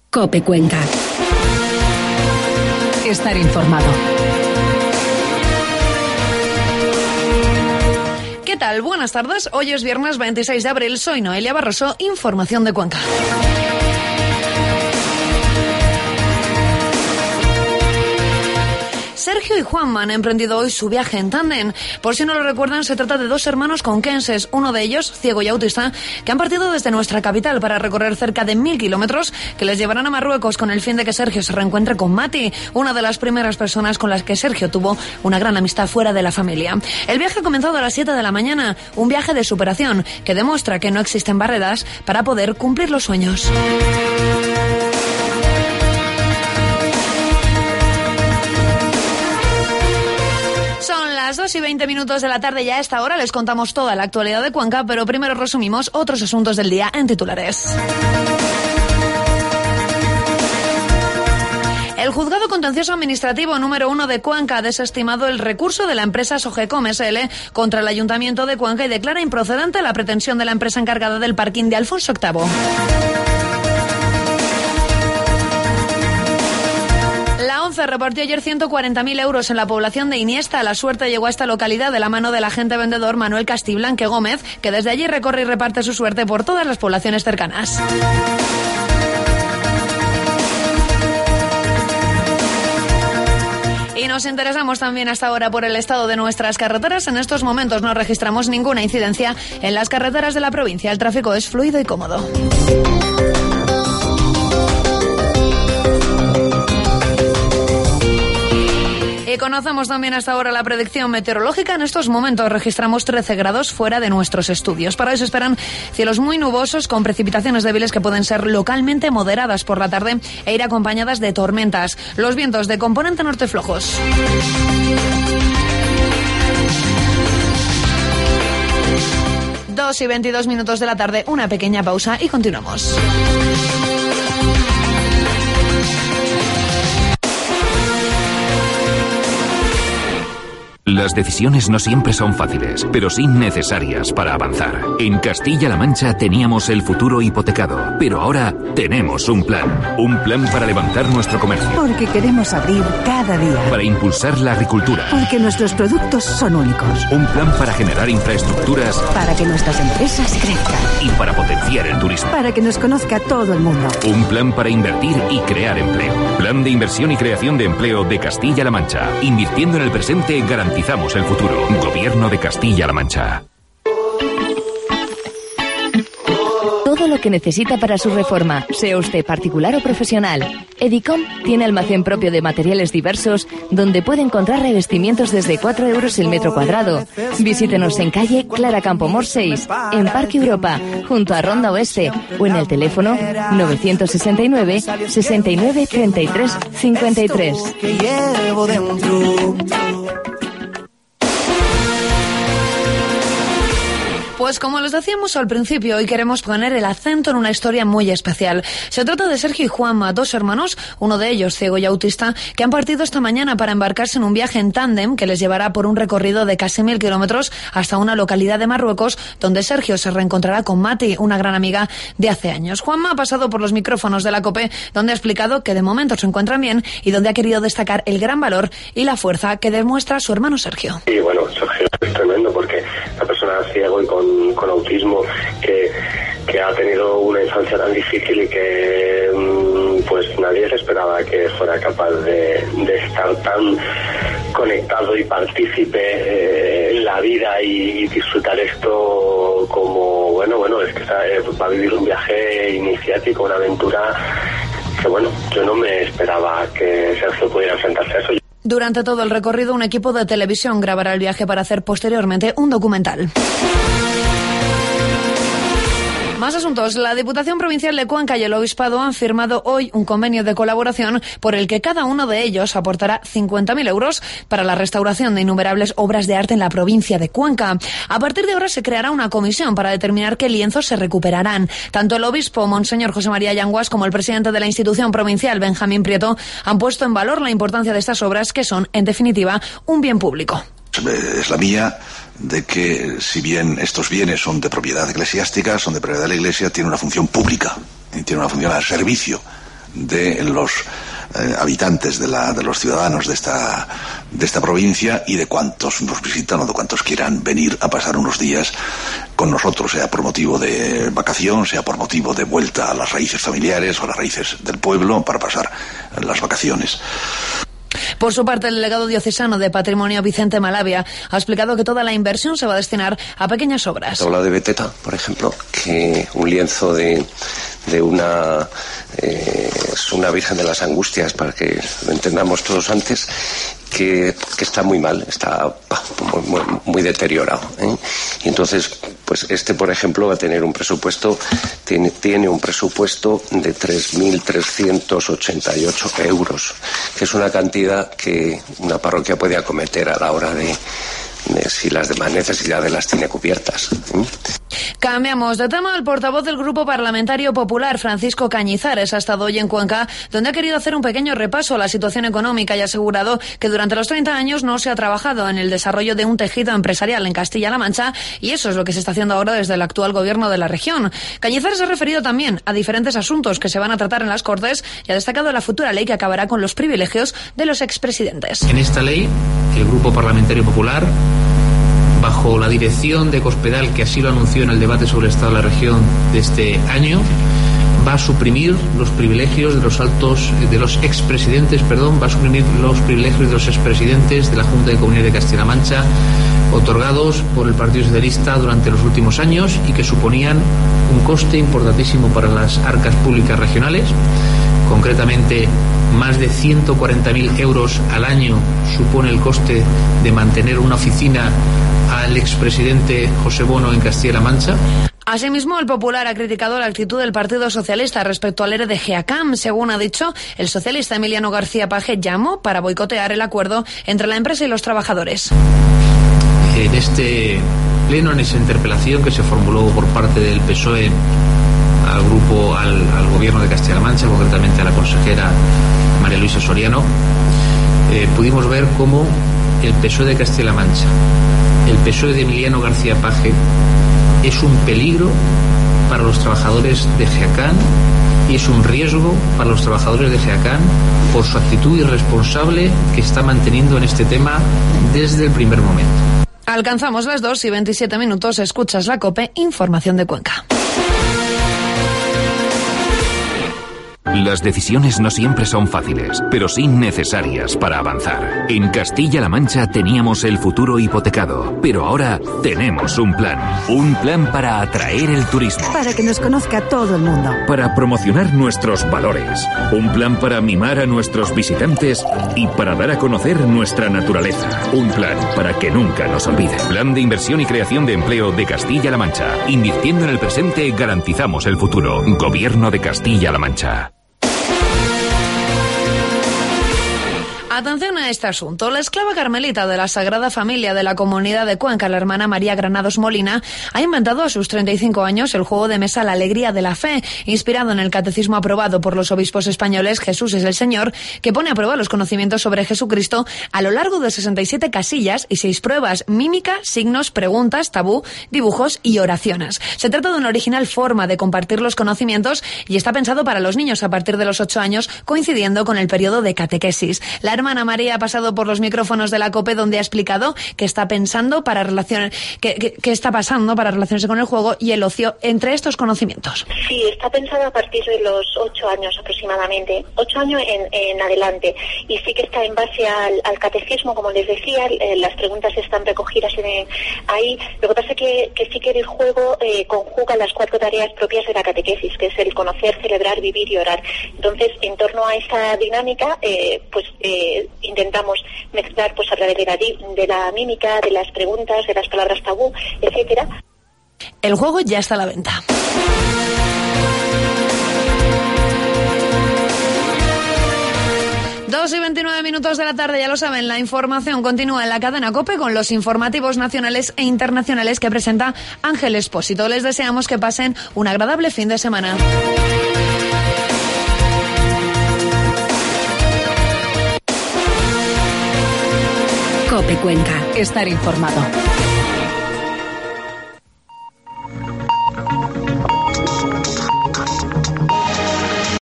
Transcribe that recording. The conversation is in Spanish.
COPE Cuenca. Estar informado. ¿Qué tal? Buenas tardes. Hoy es viernes 26 de abril. Soy Noelia Barroso. Información de Cuenca. Sergio y Juanma han emprendido hoy su viaje en tándem. Por si no lo recuerdan, se trata de dos hermanos conquenses, uno de ellos, ciego y autista, que han partido desde nuestra capital para recorrer cerca de 1000 kilómetros que les llevarán a Marruecos con el fin de que Sergio se reencuentre con Mati, una de las primeras personas con las que Sergio tuvo una gran amistad fuera de la familia. El viaje ha comenzado a las 7 de la mañana, un viaje de superación que demuestra que no existen barreras para poder cumplir los sueños. Las 2:20 de la tarde, ya a esta hora les contamos toda la actualidad de Cuenca, pero primero resumimos otros asuntos del día en titulares. El Juzgado Contencioso Administrativo número 1 de Cuenca ha desestimado el recurso de la empresa Sogecom SL contra el Ayuntamiento de Cuenca y declara improcedente la pretensión de la empresa encargada del parking de Alfonso VIII. La ONCE repartió ayer 140.000 euros en la población de Iniesta. La suerte llegó a esta localidad de la mano del agente vendedor Manuel Castiblanque Gómez, que desde allí recorre y reparte su suerte por todas las poblaciones cercanas. Y nos interesamos también hasta ahora por el estado de nuestras carreteras. En estos momentos no registramos ninguna incidencia en las carreteras de la provincia. El tráfico es fluido y cómodo. Y conocemos también hasta ahora la predicción meteorológica. En estos momentos registramos 13 grados fuera de nuestros estudios. Para hoy se esperan cielos muy nubosos con precipitaciones débiles que pueden ser localmente moderadas por la tarde e ir acompañadas de tormentas. Los vientos de componente norte flojos. Dos y 22 minutos de la tarde, una pequeña pausa y continuamos. Las decisiones no siempre son fáciles, pero sí necesarias para avanzar. En Castilla-La Mancha teníamos el futuro hipotecado, pero ahora tenemos un plan. Un plan para levantar nuestro comercio. Porque queremos abrir cada día. Para impulsar la agricultura. Porque nuestros productos son únicos. Un plan para generar infraestructuras. Para que nuestras empresas crezcan. Y para potenciar el turismo. Para que nos conozca todo el mundo. Un plan para invertir y crear empleo. Plan de inversión y creación de empleo de Castilla-La Mancha. Invirtiendo en el presente garantizamos el futuro. Gobierno de Castilla-La Mancha. Todo lo que necesita para su reforma, sea usted particular o profesional. Edicom tiene almacén propio de materiales diversos donde puede encontrar revestimientos desde 4 euros el metro cuadrado. Visítenos en calle Clara Campoamor 6, en Parque Europa, junto a Ronda Oeste, o en el teléfono 969 69 33 53. Pues como les decíamos al principio, hoy queremos poner el acento en una historia muy especial. Se trata de Sergio y Juanma, dos hermanos, uno de ellos ciego y autista, que han partido esta mañana para embarcarse en un viaje en tándem que les llevará por un recorrido de casi 1000 kilómetros hasta una localidad de Marruecos, donde Sergio se reencontrará con Mati, una gran amiga de hace años. Juanma ha pasado por los micrófonos de la COPE, donde ha explicado que de momento se encuentran bien y donde ha querido destacar el gran valor y la fuerza que demuestra su hermano Sergio. Y bueno, Sergio es tremendo porque la persona ciego y con autismo que ha tenido una infancia tan difícil y que pues nadie se esperaba que fuera capaz de estar tan conectado y partícipe en la vida y disfrutar esto como bueno, es que va a vivir un viaje iniciático, una aventura que yo no me esperaba que Sergio pudiera enfrentarse a eso. Durante todo el recorrido, un equipo de televisión grabará el viaje para hacer posteriormente un documental. Más asuntos. La Diputación Provincial de Cuenca y el Obispado han firmado hoy un convenio de colaboración por el que cada uno de ellos aportará 50.000 euros para la restauración de innumerables obras de arte en la provincia de Cuenca. A partir de ahora se creará una comisión para determinar qué lienzos se recuperarán. Tanto el obispo, Monseñor José María Yanguas, como el presidente de la institución provincial, Benjamín Prieto, han puesto en valor la importancia de estas obras que son, en definitiva, un bien público. Es la mía de que, si bien estos bienes son de propiedad eclesiástica, son de propiedad de la Iglesia, tiene una función pública, y tiene una función al servicio de los habitantes, de los ciudadanos de esta provincia y de cuantos nos visitan o de cuantos quieran venir a pasar unos días con nosotros, sea por motivo de vacación, sea por motivo de vuelta a las raíces familiares o a las raíces del pueblo para pasar las vacaciones. Por su parte, el delegado diocesano de Patrimonio, Vicente Malavia, ha explicado que toda la inversión se va a destinar a pequeñas obras. Habla de Beteta, por ejemplo, que un lienzo de una es una Virgen de las Angustias, para que lo entendamos todos antes, que está muy mal, está muy deteriorado, ¿eh? Y entonces, pues por ejemplo, va a tener un presupuesto, tiene un presupuesto de 3.388 euros, que es una cantidad que una parroquia puede acometer a la hora de si las demás necesidades las tiene cubiertas, ¿eh? Cambiamos de tema. El portavoz del Grupo Parlamentario Popular, Francisco Cañizares, ha estado hoy en Cuenca, donde ha querido hacer un pequeño repaso a la situación económica y ha asegurado que durante los 30 años no se ha trabajado en el desarrollo de un tejido empresarial en Castilla-La Mancha, y eso es lo que se está haciendo ahora desde el actual gobierno de la región. Cañizares ha referido también a diferentes asuntos que se van a tratar en las Cortes y ha destacado la futura ley que acabará con los privilegios de los expresidentes. En esta ley, el Grupo Parlamentario Popular, bajo la dirección de Cospedal, que así lo anunció en el debate sobre el Estado de la región de este año, va a suprimir los privilegios de los expresidentes de la Junta de Comunidades de Castilla-La Mancha, otorgados por el Partido Socialista durante los últimos años y que suponían un coste importantísimo para las arcas públicas regionales. Concretamente, más de 140.000 euros al año supone el coste de mantener una oficina al expresidente José Bono en Castilla-La Mancha. Asimismo, el Popular ha criticado la actitud del Partido Socialista respecto al ERE de GEACAM. Según ha dicho, el socialista Emiliano García Paje llamó para boicotear el acuerdo entre la empresa y los trabajadores. En este pleno, en esa interpelación que se formuló por parte del PSOE al gobierno de Castilla-La Mancha, concretamente a la consejera María Luisa Soriano, pudimos ver cómo el PSOE de Castilla-La Mancha, el PSOE de Emiliano García Paje, es un peligro para los trabajadores de GEACAM y es un riesgo para los trabajadores de GEACAM por su actitud irresponsable que está manteniendo en este tema desde el primer momento. Alcanzamos las 2:27. Escuchas la COPE, información de Cuenca. Las decisiones no siempre son fáciles, pero sí necesarias para avanzar. En Castilla-La Mancha teníamos el futuro hipotecado, pero ahora tenemos un plan. Un plan para atraer el turismo. Para que nos conozca todo el mundo. Para promocionar nuestros valores. Un plan para mimar a nuestros visitantes y para dar a conocer nuestra naturaleza. Un plan para que nunca nos olviden. Plan de inversión y creación de empleo de Castilla-La Mancha. Invirtiendo en el presente garantizamos el futuro. Gobierno de Castilla-La Mancha. Atención a este asunto. La esclava carmelita de la Sagrada Familia de la Comunidad de Cuenca, la hermana María Granados Molina, ha inventado a sus 35 años el juego de mesa La Alegría de la Fe, inspirado en el catecismo aprobado por los obispos españoles Jesús es el Señor, que pone a prueba los conocimientos sobre Jesucristo a lo largo de 67 casillas y 6 pruebas: mímica, signos, preguntas, tabú, dibujos y oraciones. Se trata de una original forma de compartir los conocimientos y está pensado para los niños a partir de los 8 años, coincidiendo con el periodo de catequesis. La hermana María ha pasado por los micrófonos de la COPE, donde ha explicado qué está pensando para qué está pasando para relacionarse con el juego y el ocio entre estos conocimientos. Sí, está pensado a partir de los 8 años aproximadamente, 8 años en adelante, y sí que está en base al catecismo, como les decía. Las preguntas están recogidas ahí. Lo que pasa es que sí que el juego conjuga las 4 tareas propias de la catequesis, que es el conocer, celebrar, vivir y orar. Entonces, en torno a esa dinámica, intentamos mezclar a través de la mímica, de las preguntas, de las palabras tabú, etcétera. El juego ya está a la venta. Dos y 29 minutos de la tarde, ya lo saben, la información continúa en la cadena COPE con los informativos nacionales e internacionales que presenta Ángel Expósito. Les deseamos que pasen un agradable fin de semana. COPE Cuenca. Estar informado.